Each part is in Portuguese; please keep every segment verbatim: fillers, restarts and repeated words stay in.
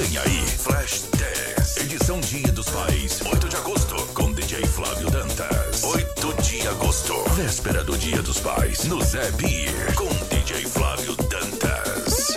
Vem aí, Flash dez, edição Dia dos Pais, oito de agosto, com D J Flávio Dantas. oito de agosto, véspera do Dia dos Pais, no Zé Beer, com D J Flávio Dantas.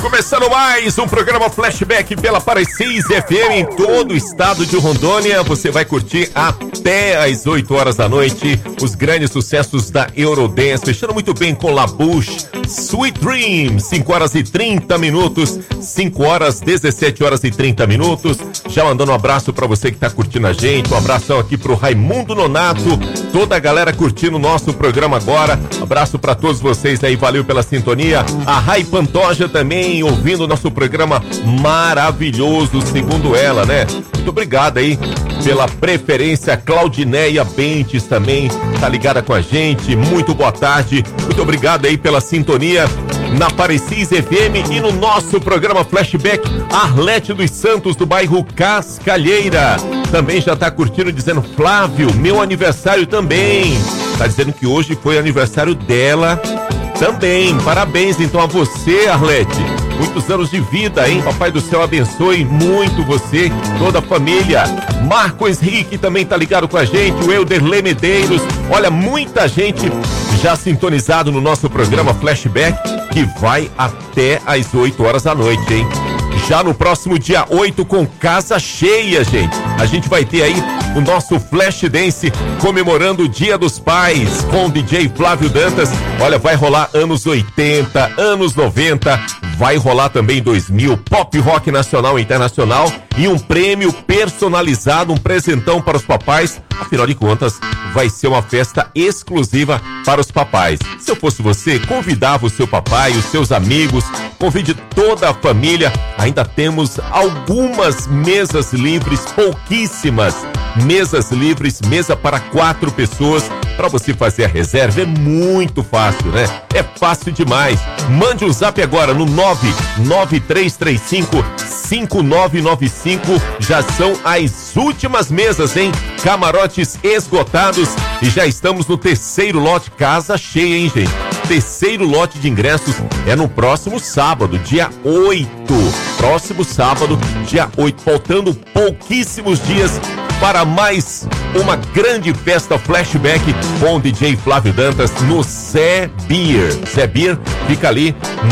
Começando mais um programa Flashback pela Parecis F M em todo o estado de Rondônia. Você vai curtir até às oito horas da noite os grandes sucessos da Eurodance, fechando muito bem com La Bouche, Sweet Dream, cinco horas e trinta minutos, cinco horas, dezessete horas e trinta minutos. Já mandando um abraço pra você que tá curtindo a gente, um abração aqui pro Raimundo Nonato, toda a galera curtindo o nosso programa agora. Abraço pra todos vocês aí, valeu pela sintonia. A Rai Pantoja também ouvindo o nosso programa maravilhoso, segundo ela, né? Muito obrigado aí pela preferência. Claudineia Bentes também tá ligada com a gente, muito boa tarde. Muito obrigado aí pela sintonia na Parecis F M e no nosso programa Flashback. Arlete dos Santos, do bairro Cascalheira, também já tá curtindo, dizendo: Flávio, meu aniversário também. Tá dizendo que hoje foi aniversário dela também. Parabéns então a você, Arlete. Muitos anos de vida, hein? Papai do céu abençoe muito você, toda a família. Marcos Henrique também tá ligado com a gente, o Elderley Medeiros. Olha, muita gente já sintonizado no nosso programa Flashback, que vai até às oito horas da noite, hein? Já no próximo dia oito, com casa cheia, gente. A gente vai ter aí o nosso Flash Dance comemorando o Dia dos Pais com o D J Flávio Dantas. Olha, vai rolar anos oitenta, anos noventa, vai rolar também dois mil, pop rock nacional e internacional e um prêmio personalizado, um presentão para os papais. Afinal de contas, vai ser uma festa exclusiva para os papais. Se eu fosse você, convidava o seu papai, os seus amigos, convide toda a família. Ainda temos algumas mesas livres, pouquíssimas mesas livres, mesa para quatro pessoas, para você fazer a reserva. É muito fácil, né? É fácil demais. Mande um zap agora no nove nove três três cinco cinco nove nove cinco. Já são as últimas mesas, hein? Camarotes esgotados e já estamos no terceiro lote. Casa cheia, hein, gente? Terceiro lote de ingressos é no próximo sábado, dia oito. Próximo sábado, dia oito. Faltando pouquíssimos dias para mais uma grande festa Flashback com o D J Flávio Dantas no Zé Beer. Zé Beer fica ali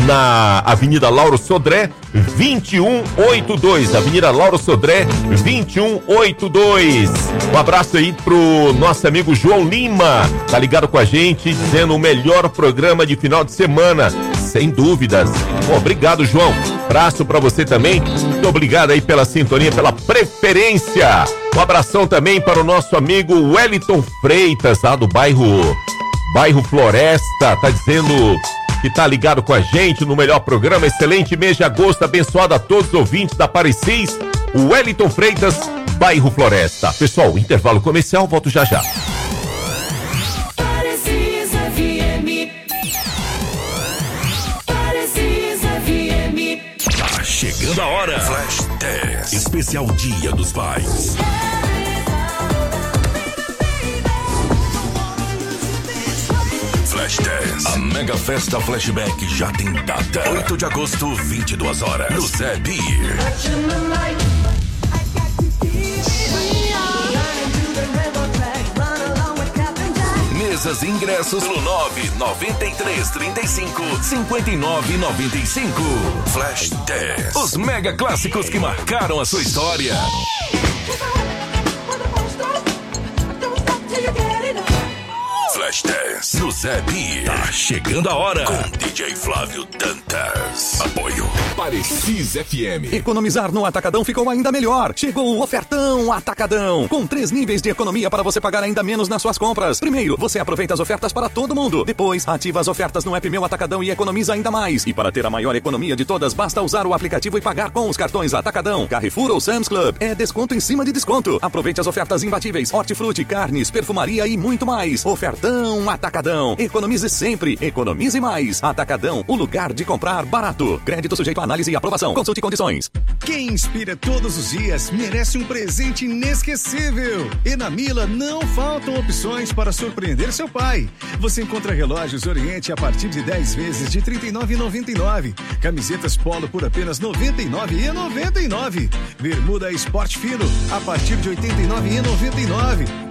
na Avenida Lauro Sodré, vinte e um oitenta e dois. Avenida Lauro Sodré, vinte e um oitenta e dois. Um abraço aí pro nosso amigo João Lima, tá ligado com a gente, dizendo: o melhor programa de final de semana, sem dúvidas. Bom, obrigado, João. Abraço pra você também. Muito obrigado aí pela sintonia, pela preferência. Um abração também para o nosso amigo Wellington Freitas, lá do bairro, bairro Floresta, tá dizendo que tá ligado com a gente no melhor programa. Excelente mês de agosto, abençoado a todos os ouvintes da Parecis. O Wellington Freitas, bairro Floresta. Pessoal, intervalo comercial, volto já já. Parecis F M. Parecis F M. Tá chegando a hora. Flash dez, especial Dia dos Pais. Flash dez, a mega festa Flashback já tem data. oito de agosto, vinte e duas horas, no Zé Beer. Mesas e ingressos no nove nove três três cinco cinco nove nove cinco. Flash dez, os mega clássicos que marcaram a sua história. Flash dez no Zé Beer. Tá chegando a hora com D J Flávio Dantas. Apoio Parecis F M. Economizar no Atacadão ficou ainda melhor. Chegou o ofertão Atacadão, com três níveis de economia para você pagar ainda menos nas suas compras. Primeiro, você aproveita as ofertas para todo mundo. Depois, ativa as ofertas no app Meu Atacadão e economiza ainda mais. E para ter a maior economia de todas, basta usar o aplicativo e pagar com os cartões Atacadão, Carrefour ou Sam's Club. É desconto em cima de desconto. Aproveite as ofertas imbatíveis: hortifruti, carnes, perfumaria e muito mais. Ofertão Atacadão. Economize sempre, economize mais. Atacadão, o lugar de comprar barato. Crédito sujeito a análise e aprovação. Consulte condições. Quem inspira todos os dias merece um presente inesquecível. E na Mila não faltam opções para surpreender seu pai. Você encontra relógios Oriente a partir de dez vezes de trinta e nove reais e noventa e nove centavos. Camisetas Polo por apenas noventa e nove reais e noventa e nove centavos. Bermuda Esporte Fino a partir de oitenta e nove reais e noventa e nove centavos.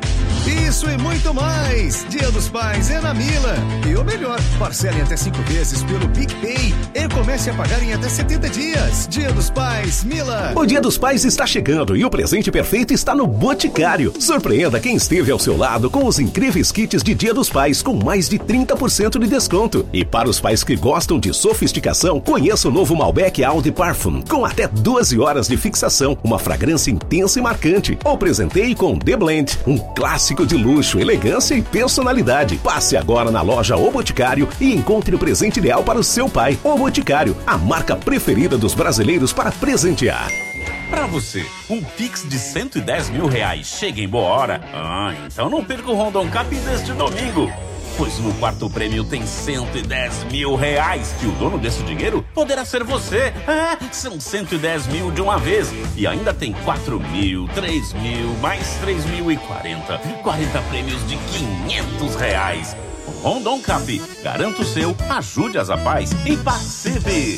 Isso e muito mais. Dia dos Pais é na Mila. E o melhor, parcele até cinco vezes pelo PicPay e comece a pagar em até setenta dias. Dia dos Pais, Mila. O Dia dos Pais está chegando e o presente perfeito está no Boticário. Surpreenda quem esteve ao seu lado com os incríveis kits de Dia dos Pais com mais de trinta por cento de desconto. E para os pais que gostam de sofisticação, conheça o novo Malbec Eau de Parfum com até doze horas de fixação, uma fragrância intensa e marcante. Ou presenteie com The Blend, um clássico de luxo, elegância e personalidade. Passe agora na loja O Boticário e encontre o presente ideal para o seu pai. O Boticário, a marca preferida dos brasileiros para presentear. Pra você, um Pix de cento e dez mil reais chega em boa hora? Ah, então não perca o Rondon Cap deste domingo. Pois no quarto prêmio tem cento e dez mil reais e o dono desse dinheiro poderá ser você. É, são cento e dez mil de uma vez. E ainda tem quatro mil, três mil, mais três mil e quarenta. quarenta prêmios de quinhentos reais. Rondon Cap, garanta o seu, ajude as apais e participe.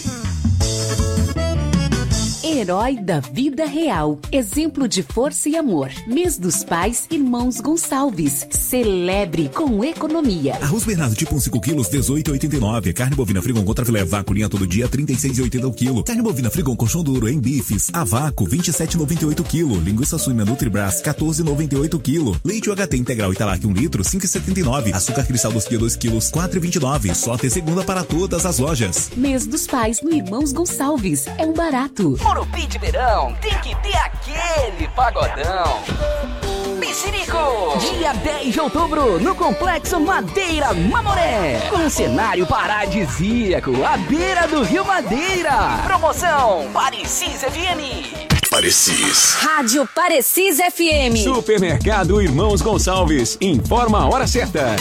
Herói da vida real. Exemplo de força e amor. Mês dos Pais, Irmãos Gonçalves. Celebre com economia. Arroz Bernardo tipo cinco quilos, dezoito e oitenta e nove. Carne bovina Frigon contra filé vácuo linha todo dia, trinta e seis e oitenta o quilo. Carne bovina Frigon colchão duro em bifes, a vácuo, vinte e sete e noventa e oito o quilo. Linguiça suína Nutribras, quatorze e noventa e oito o quilo. Leite U H T integral Italac um litro, cinco e setenta e nove. Açúcar cristal doce dia dois quilos, quatro e vinte e nove. Só até segunda para todas as lojas. Mês dos Pais no Irmãos Gonçalves. É um barato. Morumbi de verão tem que ter aquele pagodão. Piscirico! Dia dez de outubro, no Complexo Madeira Mamoré. Com um cenário paradisíaco, à beira do Rio Madeira. Promoção Parecis F M. Parecis. Rádio Parecis F M. Supermercado Irmãos Gonçalves. Informa a hora certa.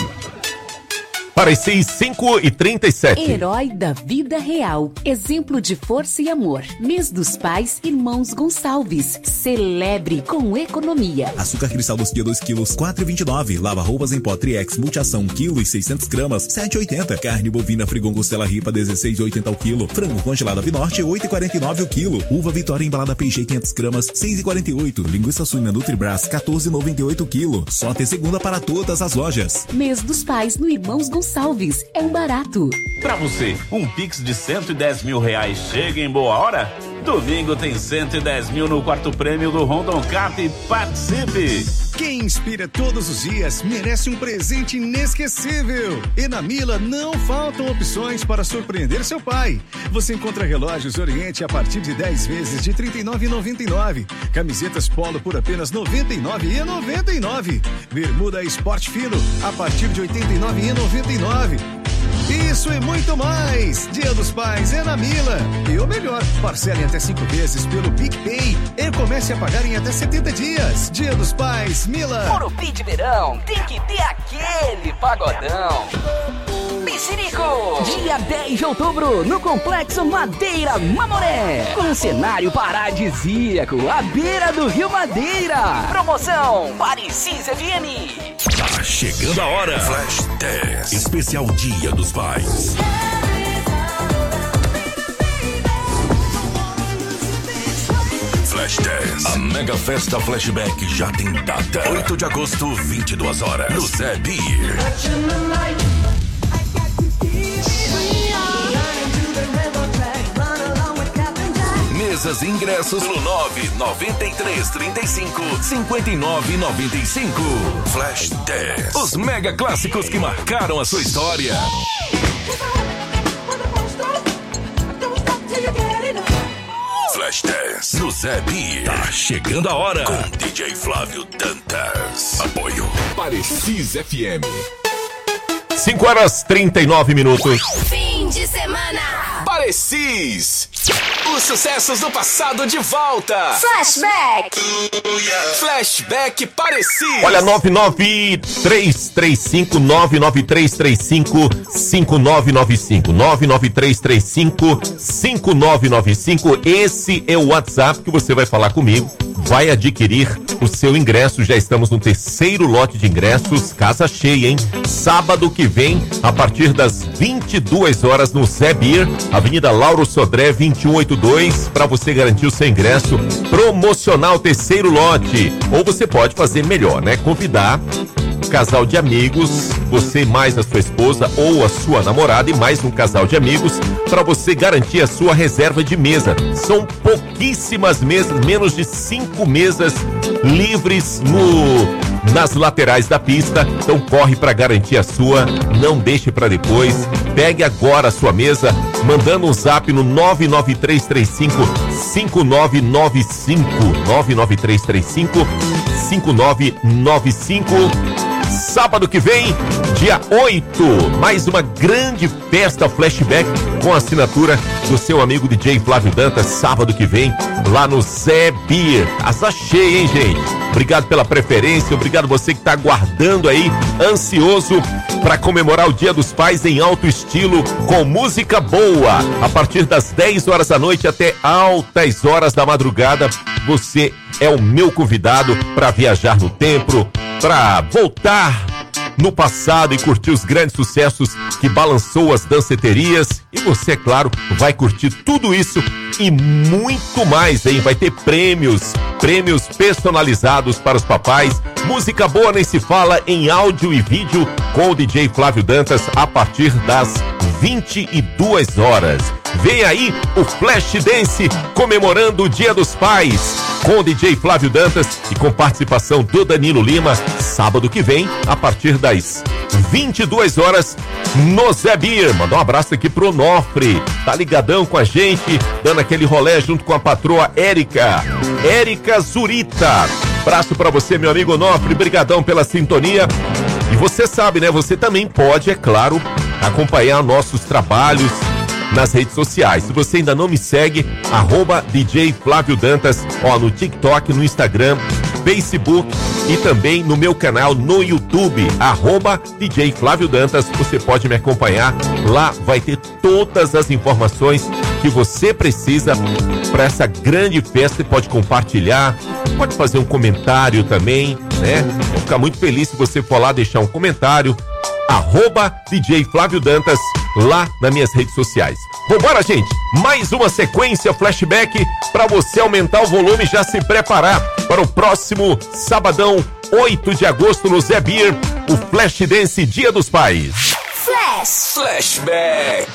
Parecis cinco e trinta e sete. Herói da vida real. Exemplo de força e amor. Mês dos Pais, Irmãos Gonçalves. Celebre com economia. Açúcar cristal doce dia dois quilos, quatro e vinte e nove. Lava roupas em pó Triex multiação um quilo e seiscentas gramas, sete e oitenta. Carne bovina Frigon costela ripa, dezesseis e oitenta o quilo. Frango congelado Avinorte, oito e quarenta e nove o quilo. Uva Vitória embalada Peixe quinhentas gramas, seis e quarenta e oito. Linguiça suína Nutribras, quatorze e noventa e oito o quilo. Só até segunda para todas as lojas. Mês dos Pais no Irmãos Gonçalves. É um barato. Pra você, um Pix de cento e dez mil reais chega em boa hora? Domingo tem cento e dez mil no quarto prêmio do Rondon Cap. Participe! Quem inspira todos os dias merece um presente inesquecível. E na Mila não faltam opções para surpreender seu pai. Você encontra relógios Oriente a partir de dez vezes de trinta e nove reais e noventa e nove centavos. Camisetas Polo por apenas noventa e nove reais e noventa e nove centavos. Bermuda Esporte Fino a partir de oitenta e nove reais e noventa e nove centavos. Isso e muito mais. Dia dos Pais é na Mila. E o melhor, parcele até cinco vezes pelo PicPay e comece a pagar em até setenta dias. Dia dos Pais, Mila. Morumbi de verão tem que ter aquele pagodão. Piscirico! Dia dez de outubro, no Complexo Madeira Mamoré. Com um cenário paradisíaco, à beira do Rio Madeira. Promoção Parecis F M. Tá chegando a hora. Flash dez. Especial Dia dos Pais. Flash dez. A mega festa flashback já tem data. oito de agosto, vinte e duas horas. No Zé Beer. Mesas e ingressos no nove nove três três cinco cinco nove nove cinco. Flash dez. Os mega clássicos que marcaram a sua história. Flash dez no Zé Beer. Tá chegando a hora. Com D J Flávio Dantas. Apoio Parecis F M. cinco horas e trinta e nove minutos. Fim de semana. Parecis. Os sucessos do passado de volta. Flashback. Flashback Parecis. Olha, nove nove três três cinco nove nove três três cinco cinco nove nove cinco nove nove três três cinco cinco nove nove cinco. Esse é o WhatsApp que você vai falar comigo. vai adquirir o seu ingresso. Já estamos no terceiro lote de ingressos, casa cheia, hein? Sábado que vem, a partir das vinte e duas horas no Zé Beer, Avenida Lauro Sodré vinte e um oitenta e dois, para você garantir o seu ingresso promocional, terceiro lote. Ou você pode fazer melhor, né? Convidar um casal de amigos, você mais a sua esposa ou a sua namorada e mais um casal de amigos, para você garantir a sua reserva de mesa. São pouquíssimas mesas, menos de cinco mesas livres no nas laterais da pista, então corre para garantir a sua, não deixe para depois. Pegue agora a sua mesa, mandando um zap no nove nove três três cinco cinco nove nove cinco, nove nove três três cinco cinco nove nove cinco. Sábado que vem, dia oito, mais uma grande festa flashback com a assinatura do seu amigo D J Flávio Dantas. Sábado que vem, lá no Zé Beer. Casa cheia, hein, gente? Obrigado pela preferência, obrigado você que está aguardando aí, ansioso para comemorar o Dia dos Pais em alto estilo, com música boa. A partir das dez horas da noite até altas horas da madrugada, você é o meu convidado para viajar no tempo, para voltar no passado e curtir os grandes sucessos que balançou as danceterias. E você, é claro, vai curtir tudo isso e muito mais, hein? Vai ter prêmios, prêmios personalizados para os papais. Música boa nem se fala, em áudio e vídeo, com o D J Flávio Dantas, a partir das vinte e duas horas. Vem aí o Flash Dance comemorando o Dia dos Pais, com o D J Flávio Dantas e com participação do Danilo Lima, sábado que vem, a partir das vinte e duas horas, no Zé Beer. Manda um abraço aqui pro Onofre, tá ligadão com a gente, dando aquele rolê junto com a patroa Érica, Érica Zurita. Abraço pra você, meu amigo Onofre, brigadão pela sintonia. E você sabe, né, você também pode, é claro, acompanhar nossos trabalhos nas redes sociais. Se você ainda não me segue, arroba D J Flávio Dantas, ó, no TikTok, no Instagram, Facebook e também no meu canal no YouTube, arroba D J Flávio Dantas. Você pode me acompanhar, lá vai ter todas as informações que você precisa para essa grande festa. Você pode compartilhar, pode fazer um comentário também, né? Vou ficar muito feliz se você for lá deixar um comentário, arroba D J Flávio Dantas, lá nas minhas redes sociais. Vambora, gente! Mais uma sequência flashback para você aumentar o volume e já se preparar para o próximo sabadão, oito de agosto, no Zé Beer, o Flash Dance Dia dos Pais. Flash Flashback.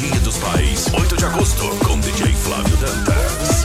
Dia dos Pais, oito de agosto, com D J Flávio Dantas.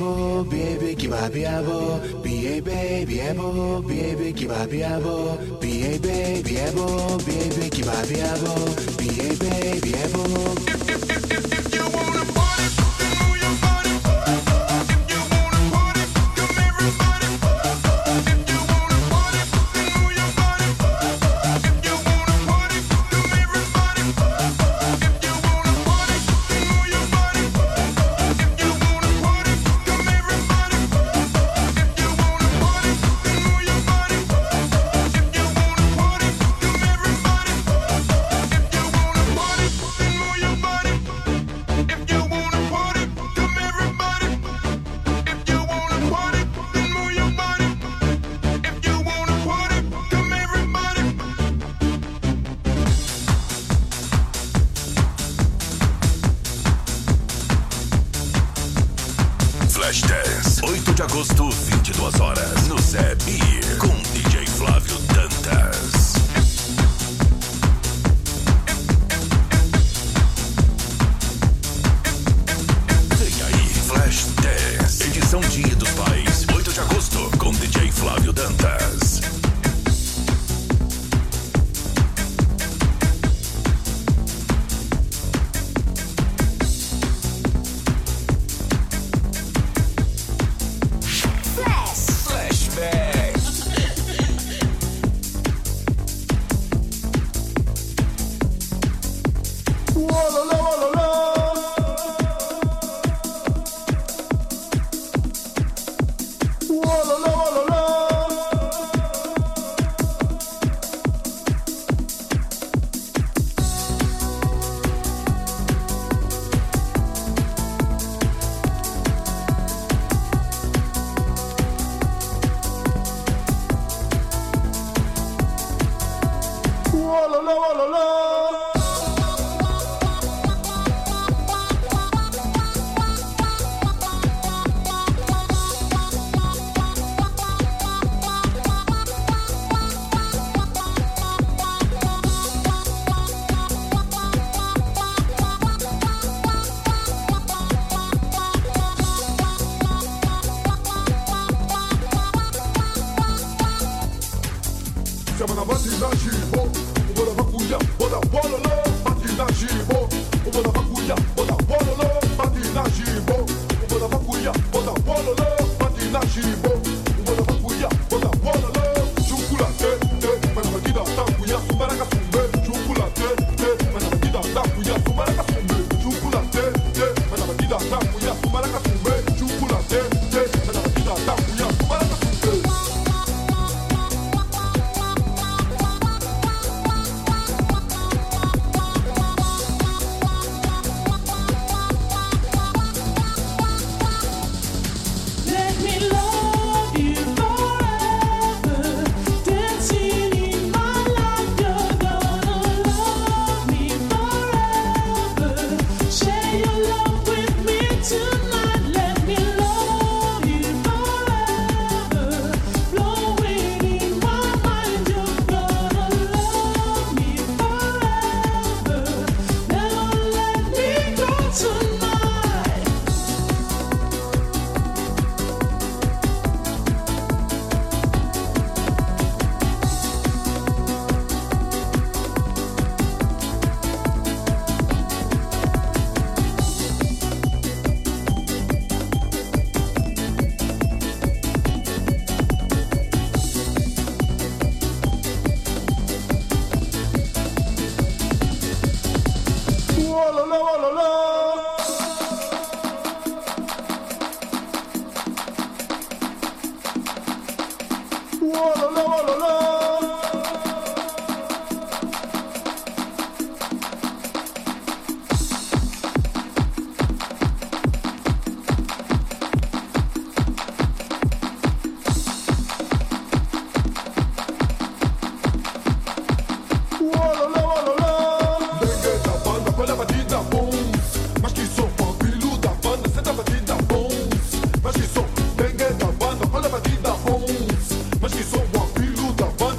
biebo, biebe kiba biebo, biebe, biebo, biebe kiba biebo, biebe, biebo, biebe kiba biebo, biebe, biebo. Flashdance, oito de agosto, vinte e duas horas, no Zé Beer, com D J Flávio Dantas. Vem aí, Flashdance, edição Dia dos Pais, oito de agosto, com D J Flávio Dantas. Mas que sou uma filho da banda.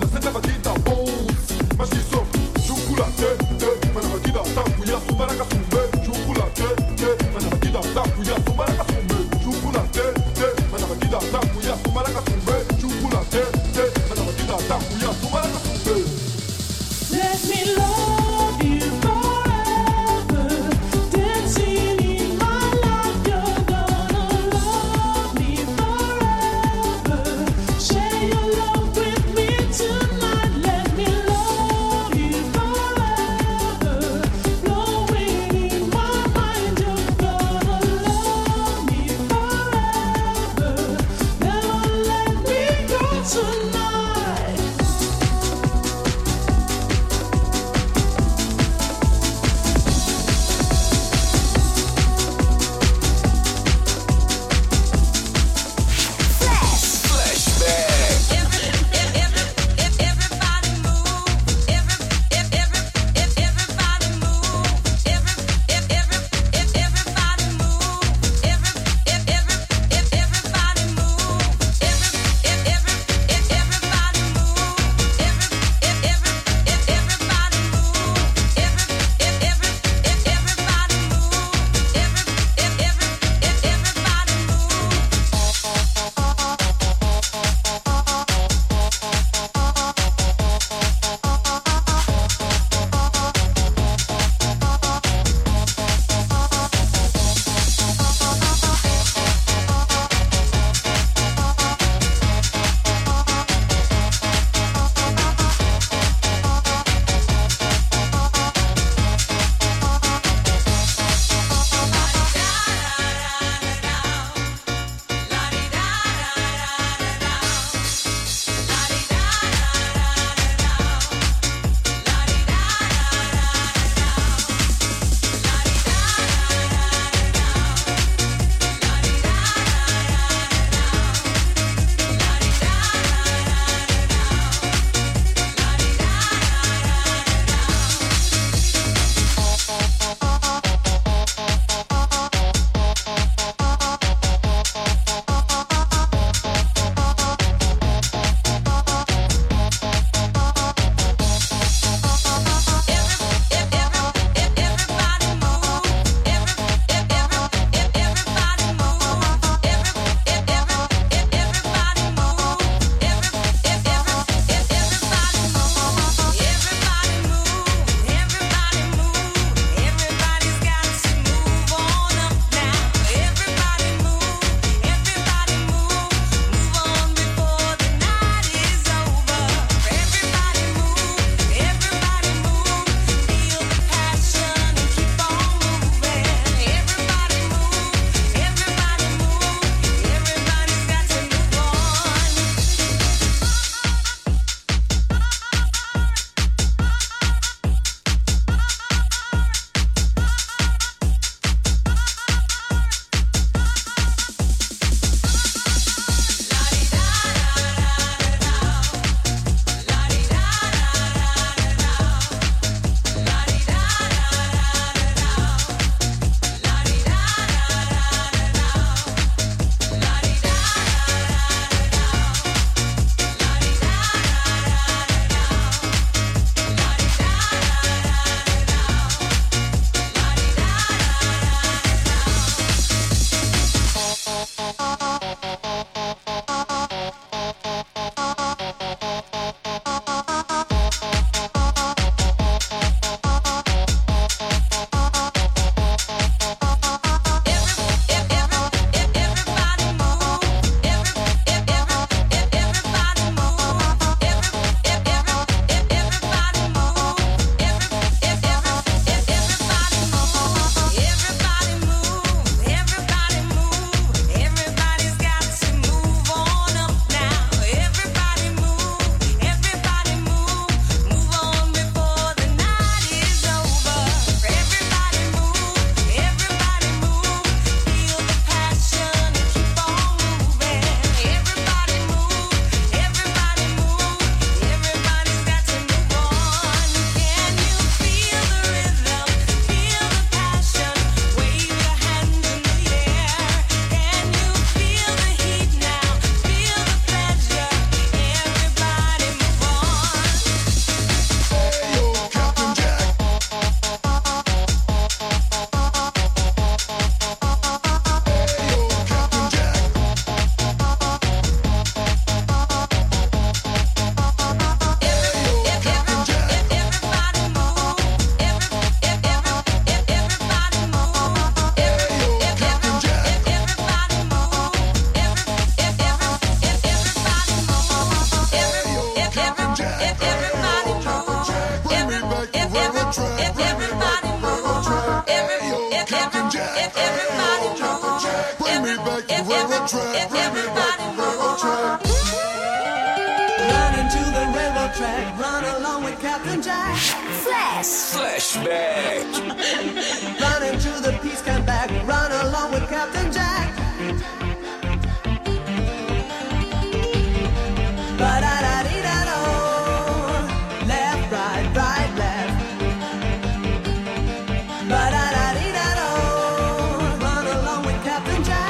Bring me back to the railroad track. Bring me back to the railroad track. Run into the railroad track. Run along with Captain Jack. Flash. Flashback. Run into the peace come back. Run along with Captain Jack. Ba-da-da-dee-da-do. Left, right, right, left. Ba-da-da-dee-da-do. Run along with Captain Jack.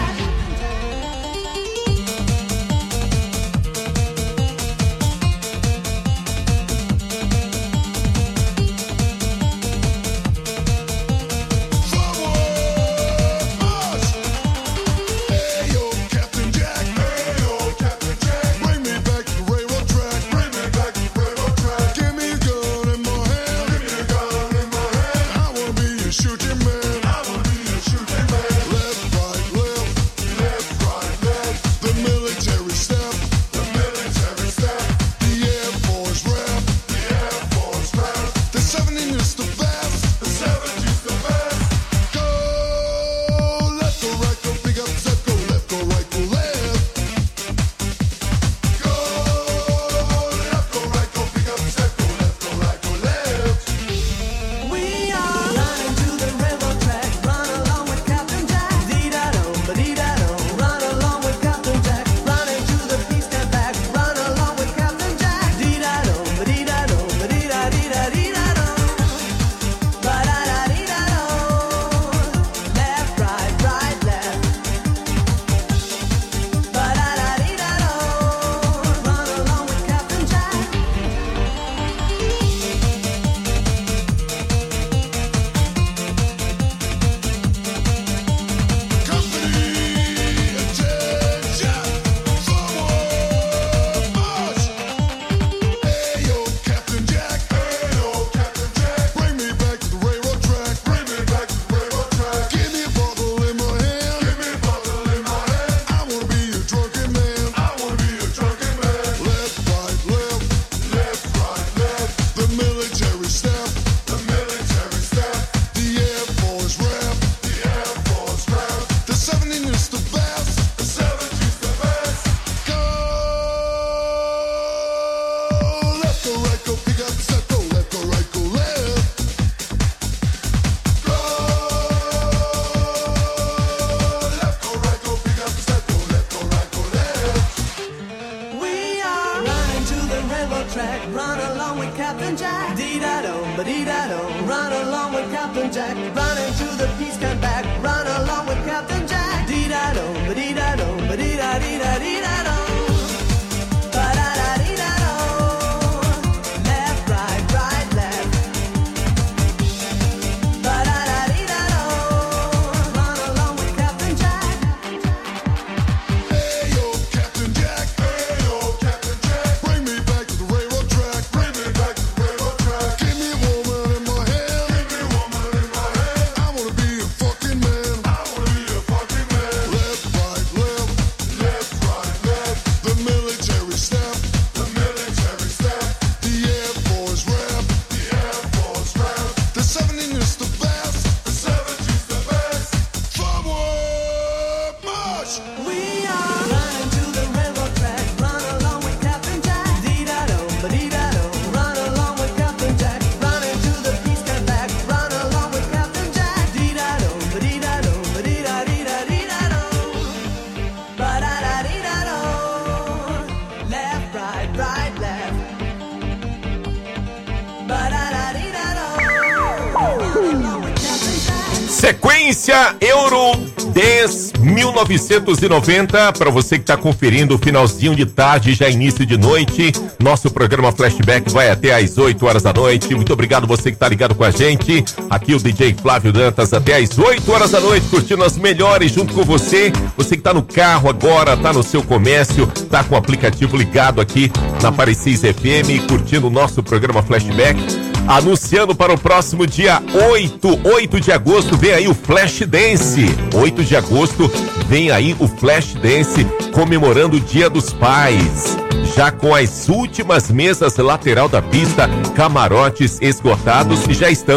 Sequência Euro Dance mil novecentos e noventa, para você que está conferindo o finalzinho de tarde, já início de noite. Nosso programa Flashback vai até às oito horas da noite. Muito obrigado você que está ligado com a gente. Aqui o D J Flávio Dantas até às oito horas da noite, curtindo as melhores junto com você. Você que está no carro agora, está no seu comércio, está com o aplicativo ligado aqui na Parecis F M, curtindo o nosso programa Flashback. Anunciando para o próximo dia oito, oito de agosto, vem aí o Flash Dance. oito de agosto, vem aí o Flash Dance, comemorando o Dia dos Pais. Já com as últimas mesas lateral da pista, camarotes esgotados, e já estamos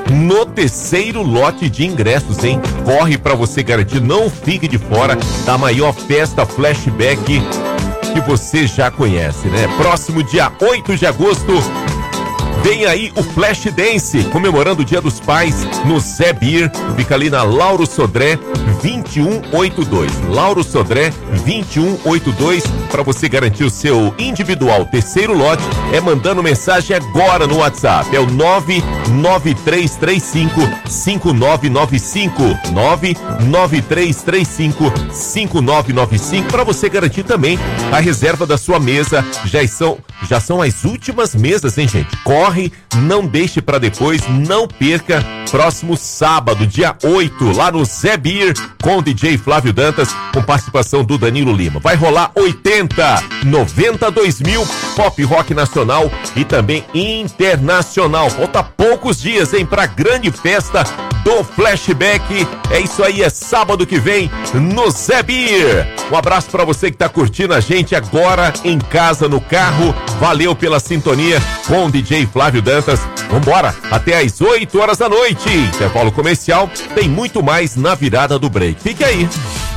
no terceiro lote de ingressos, hein? Corre para você garantir, não fique de fora da maior festa flashback que você já conhece, né? Próximo dia oito de agosto, vem aí o Flash Dance, comemorando o Dia dos Pais no Zé Beer. Fica ali na Lauro Sodré vinte e um oitenta e dois. Lauro Sodré vinte e um oitenta e dois. Para você garantir o seu individual terceiro lote, é mandando mensagem agora no WhatsApp. É o nove nove três três cinco cinco nove nove cinco. nove nove três três cinco cinco nove nove cinco. Para você garantir também a reserva da sua mesa. Já são, já são as últimas mesas, hein, gente? Corre, não deixe para depois, não perca. Próximo sábado, dia oito, lá no Zé Beer, com o D J Flávio Dantas, com participação do Danilo Lima. Vai rolar oitenta, noventa, dois mil, pop rock nacional e também internacional. Falta poucos dias, hein, pra grande festa do Flashback. É isso aí, é sábado que vem no Zé Beer. Um abraço pra você que tá curtindo a gente agora em casa, no carro. Valeu pela sintonia com o D J Flávio Dantas. Vambora, até às oito horas da noite. Intervalo comercial, tem muito mais na virada do break. Fique aí.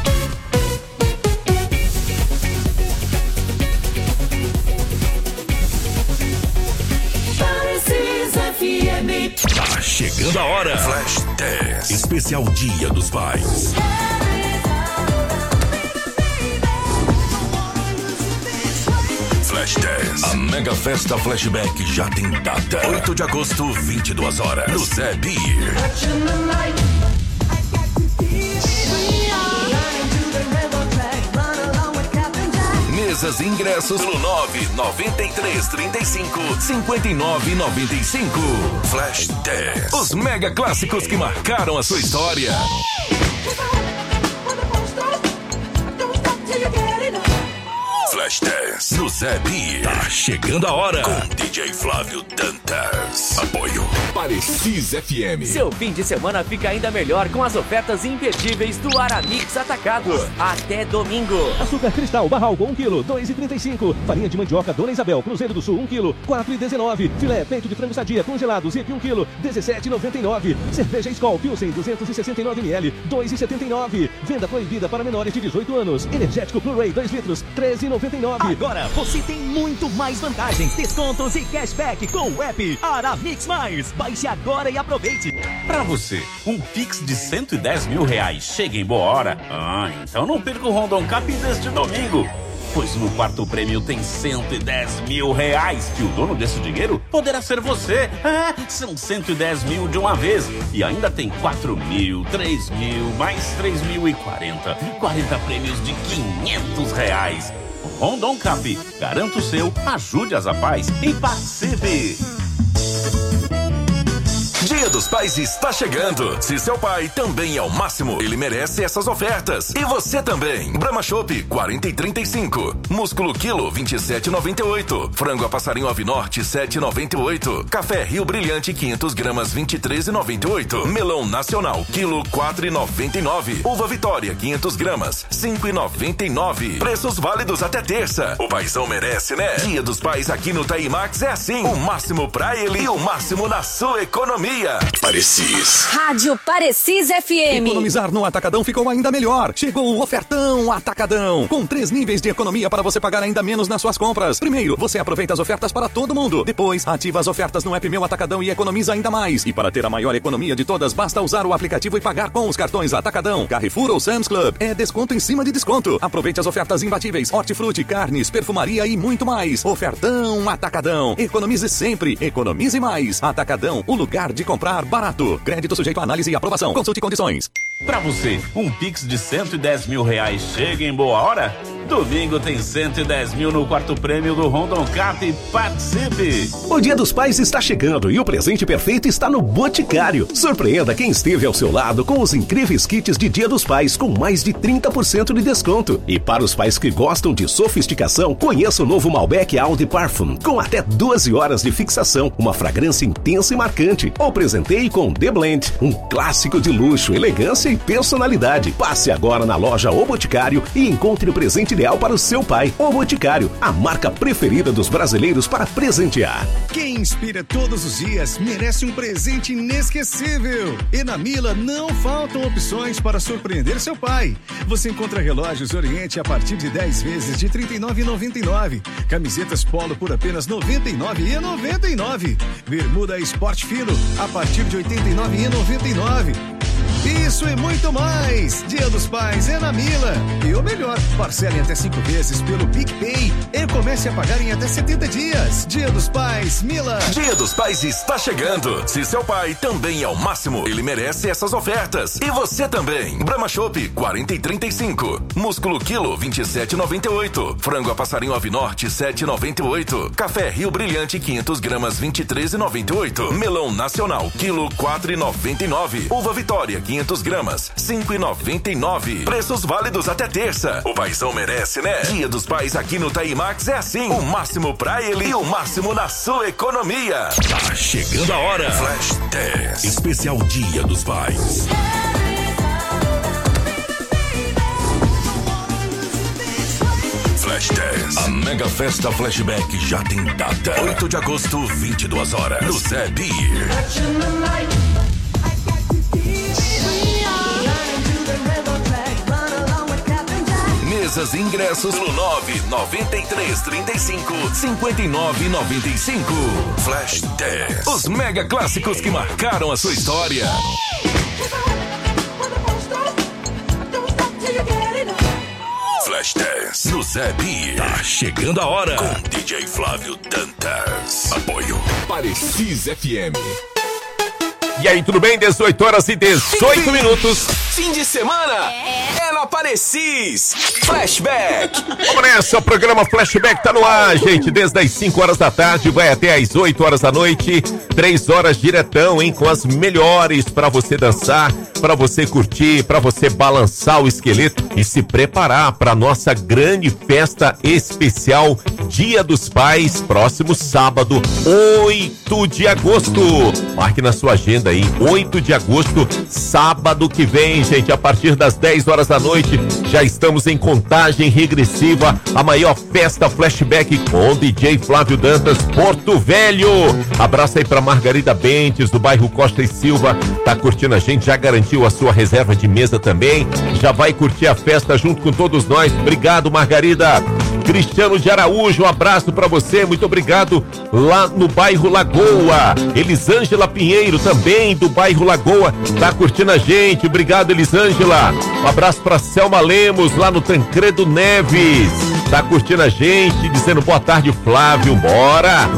Tá chegando a hora. Flash dez, especial Dia dos Pais. Flash dez, a mega festa flashback já tem data. oito de agosto, vinte e duas horas, no Zé Beer. Mesas e ingressos no nove nove três três cinco cinco nove nove cinco. Flash dez, os mega clássicos que marcaram a sua história. Flash dez no Zé Beer. Tá chegando a hora. Com D J Flávio Dantas. Apoio Parecis F M. Seu fim de semana fica ainda melhor com as ofertas imperdíveis do Aramix Atacado. Até domingo. Açúcar cristal Barral com um quilo, dois e trinta e cinco. Farinha de mandioca Dona Isabel, Cruzeiro do Sul, um quilo, quatro e dezenove. Filé peito de frango sadia congelado, Zip um quilo, dezessete e noventa e nove. Cerveja Skol Pilsen, duzentos e sessenta e nove mililitros, dois e setenta e nove. Venda proibida para menores de dezoito anos. Energético Blu-ray dois litros, treze e noventa e nove. Agora você tem muito mais vantagens, descontos e cashback com o app Aramix Mais. Baixe agora e aproveite. Pra você, um Pix de cento e dez mil reais chega em boa hora? Ah, então não perca o Rondon Cap deste domingo. Pois no quarto prêmio tem cento e dez mil reais, que o dono desse dinheiro poderá ser você. Ah, são cento e dez mil de uma vez. E ainda tem quatro mil, três mil, mais três mil e quarenta. quarenta prêmios de quinhentos reais. Rondon Cap, garanta o seu, ajude as Apais e participe. Dia dos Pais está chegando. Se seu pai também é o máximo, ele merece essas ofertas. E você também. Brahma Chopp, quarenta e trinta e cinco. Músculo quilo, vinte e sete e noventa e oito. Frango a passarinho Ave Norte, sete e noventa e oito. Café Rio Brilhante, quinhentos gramas, vinte e três e noventa e oito. Melão Nacional, quilo, quatro e noventa e nove. Uva Vitória, quinhentos gramas, cinco e noventa e nove. Preços válidos até terça. O paizão merece, né? Dia dos Pais aqui no Taimax é assim. O máximo pra ele e o máximo na sua economia. Parecis. Rádio Parecis F M. Economizar no Atacadão ficou ainda melhor. Chegou o ofertão Atacadão, com três níveis de economia para você pagar ainda menos nas suas compras. Primeiro, você aproveita as ofertas para todo mundo. Depois, ativa as ofertas no app Meu Atacadão e economiza ainda mais. E para ter a maior economia de todas, basta usar o aplicativo e pagar com os cartões Atacadão, Carrefour ou Sam's Club. É desconto em cima de desconto. Aproveite as ofertas imbatíveis, hortifruti, carnes, perfumaria e muito mais. Ofertão Atacadão. Economize sempre, economize mais. Atacadão, o lugar de comprar barato. Crédito sujeito a análise e aprovação. Consulte condições. Pra você, um Pix de cento e dez mil reais chega em boa hora? Domingo tem cento e dez mil no quarto prêmio do Rondon Cap. Participe! O Dia dos Pais está chegando e o presente perfeito está no Boticário. Surpreenda quem esteve ao seu lado com os incríveis kits de Dia dos Pais com mais de trinta por cento de desconto. E para os pais que gostam de sofisticação, conheça o novo Malbec Eau de Parfum com até doze horas de fixação, uma fragrância intensa e marcante. Ou presenteie com The Blend, um clássico de luxo, elegância e personalidade. Passe agora na loja O Boticário e encontre o presente ideal para o seu pai. O Boticário, a marca preferida dos brasileiros para presentear. Quem inspira todos os dias merece um presente inesquecível. E na Mila não faltam opções para surpreender seu pai. Você encontra relógios Oriente a partir de dez vezes de trinta e nove reais e noventa e nove centavos. Camisetas Polo por apenas noventa e nove reais e noventa e nove centavos. Bermuda Esporte Fino a partir de oitenta e nove reais e noventa e nove centavos. Isso e muito mais. Dia dos Pais é na Mila. E o melhor, parcela em até cinco vezes pelo PicPay e comece a pagar em até setenta dias. Dia dos Pais, Mila. Dia dos Pais está chegando. Se seu pai também é o máximo, ele merece essas ofertas. E você também. Brahma Chopp, quarenta e trinta e cinco. Músculo quilo, vinte e sete e noventa e oito. Frango a passarinho Ave Norte, sete e noventa e oito. Café Rio Brilhante, quinhentas gramas, vinte e três e noventa e oito. Melão Nacional, quilo, quatro e noventa e nove. Uva Vitória, quinhentas gramas, cinco e noventa e nove. Preços válidos até terça. O paizão merece, né? Dia dos Pais aqui no Taimax é assim. O máximo pra ele e o máximo na sua economia. Tá chegando a hora. Flash dez. Especial Dia dos Pais. Flash dez. A mega festa flashback já tem data. oito de agosto, vinte e duas horas. No Zé Beer. Mesas e ingressos no nove nove três três cinco, cinco nove nove cinco. Flash dez. Os mega clássicos que marcaram a sua história. Flash dez no Zé Beer. Tá chegando a hora. Com D J Flávio Dantas. Apoio Parecis F M. E aí, tudo bem? dezoito horas e dezoito minutos. Fim de semana é, é na Parecis. Flashback. Vamos nessa, o programa Flashback tá no ar, gente. Desde as cinco horas da tarde, vai até as oito horas da noite. três horas diretão, hein? Com as melhores pra você dançar, pra você curtir, pra você balançar o esqueleto e se preparar pra nossa grande festa especial Dia dos Pais, próximo sábado, oito de agosto. Marque na sua agenda aí, oito de agosto, sábado que vem, gente, a partir das dez horas da noite, já estamos em contagem regressiva, a maior festa flashback com D J Flávio Dantas, Porto Velho. Abraço aí pra Margarida Bentes, do bairro Costa e Silva, tá curtindo a gente, já garantiu a sua reserva de mesa também, já vai curtir a festa junto com todos nós. Obrigado, Margarida. Cristiano de Araújo, um abraço pra você, muito obrigado, lá no bairro Lagoa. Elisângela Pinheiro, também do bairro Lagoa, tá curtindo a gente, obrigado, Elisângela. Um abraço pra Selma Lemos, lá no Tancredo Neves, tá curtindo a gente, dizendo boa tarde, Flávio, bora!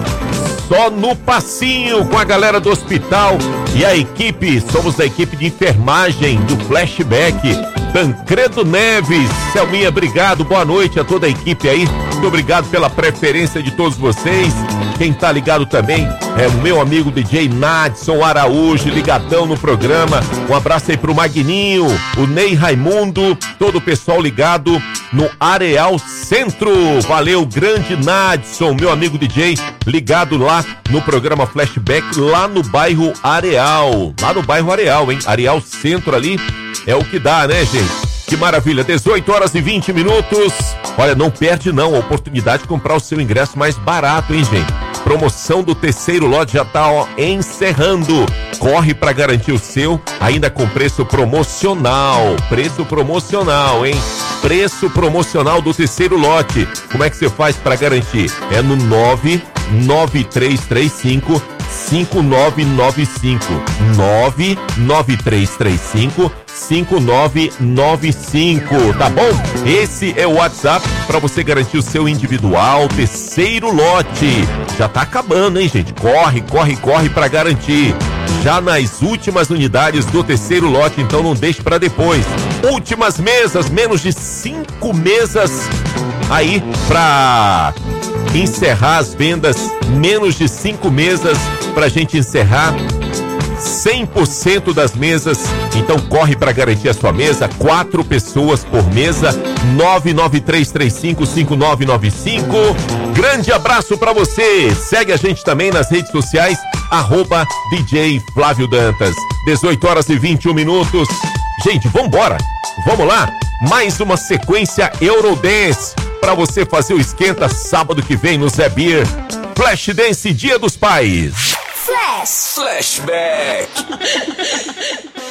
Só no passinho com a galera do hospital e a equipe, somos da equipe de enfermagem do Flashback. Tancredo Neves, Selminha, obrigado, boa noite a toda a equipe aí, muito obrigado pela preferência de todos vocês. Quem tá ligado também é o meu amigo D J Nadson Araújo, ligadão no programa. Um abraço aí pro Magninho, o Ney Raimundo, todo o pessoal ligado no Areal Centro. Valeu, grande Nadson, meu amigo D J, ligado lá no programa Flashback, lá no bairro Areal. Lá no bairro Areal, hein? Areal Centro ali é o que dá, né, gente? Que maravilha, dezoito horas e vinte minutos. Olha, não perde não a oportunidade de comprar o seu ingresso mais barato, hein, gente? Promoção do terceiro lote já tá, ó, encerrando. Corre para garantir o seu, ainda com preço promocional. Preço promocional, hein? Preço promocional do terceiro lote. Como é que você faz para garantir? É no nove nove três três cinco, cinco nove nove cinco. nove nove três três cinco, cinco nove nove cinco, tá bom? Esse é o WhatsApp para você garantir o seu individual, terceiro lote. Já tá acabando, hein, gente? Corre, corre, corre para garantir. Já nas últimas unidades do terceiro lote, então não deixe para depois. Últimas mesas, menos de cinco mesas aí para encerrar as vendas, menos de cinco mesas pra gente encerrar cem por cento das mesas. Então corre para garantir a sua mesa, quatro pessoas por mesa. Nove nove três três cinco, cinco nove nove cinco. Grande abraço para você. Segue a gente também nas redes sociais, arroba D J Flávio Dantas. dezoito horas e vinte e um minutos. Gente, vambora! Vamos lá? Mais uma sequência Eurodance para você fazer o esquenta sábado que vem no Zé Beer. Flash Dance Dia dos Pais. Flash. Flashback.